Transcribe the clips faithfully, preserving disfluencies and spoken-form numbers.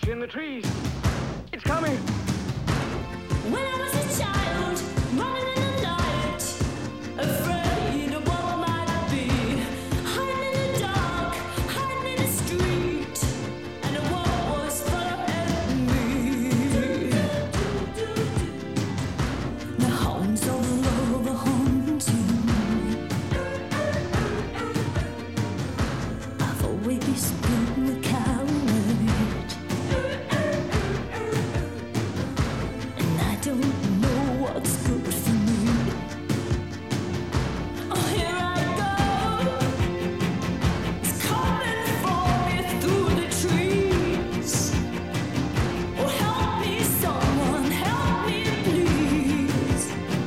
in the trees. It's coming. When I was a child, running in the night, afraid of what might be, hiding in the dark, hiding in the street, and the world was full of enemy. The hounds of love are haunting. I've always been the coward. Don't know what's good for me. Oh, here I go. It's coming for me through the trees. Oh, help me, someone, help me, please.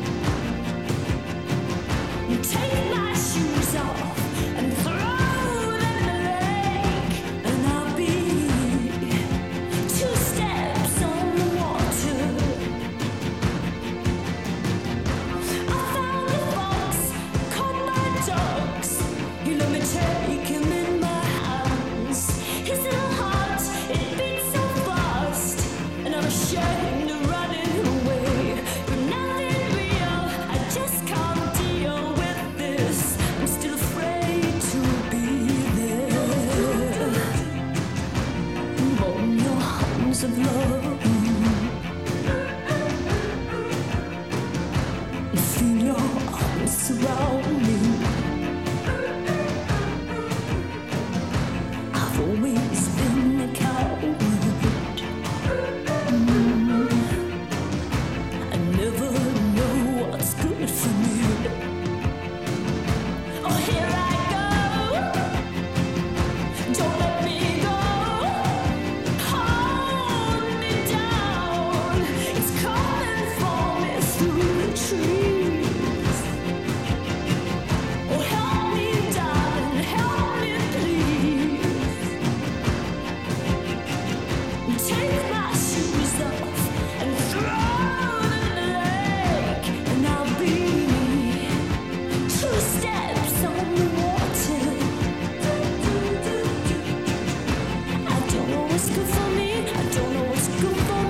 Take my shoes off and throw them in the lake, and I'll be two steps on the water. You let me take him in my hands. His little heart, it beats so fast, and I'm ashamed of running away. But nothing real, I just can't deal with this. I'm still afraid to be there. On your arms of love, feel your arms surround me. I've always been a coward. Mm. I never know what's good for me. Oh, here I go. Don't let me go. Hold me down. It's coming for me through the trees. Oh, help me, darling, help me, please. Take my shoes off and throw them in the lake, and I'll be two steps on the water. I don't know what's good for me, I don't know what's good for